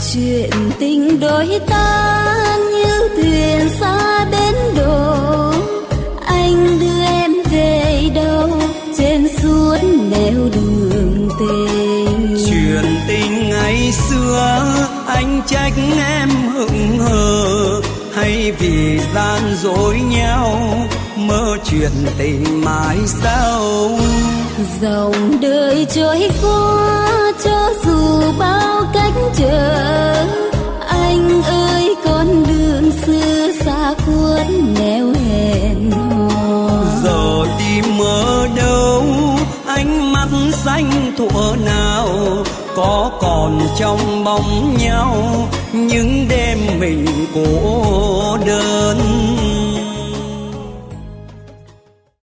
Chuyện tình đôi ta như thuyền xa bến đò, anh đưa em về đâu trên suốt nẻo đường tình. Chuyện tình ngày xưa anh trách em hững hờ, hay vì gian dối nhau mơ chuyện tình mãi sau. Dòng đời trôi qua cho dù bao cách trở, anh ơi con đường xưa xa khuất nẻo hẹn hò. Giờ tìm ở đâu ánh mắt xanh thuở nào, có còn trong bóng nhau những đêm mình cô đơn.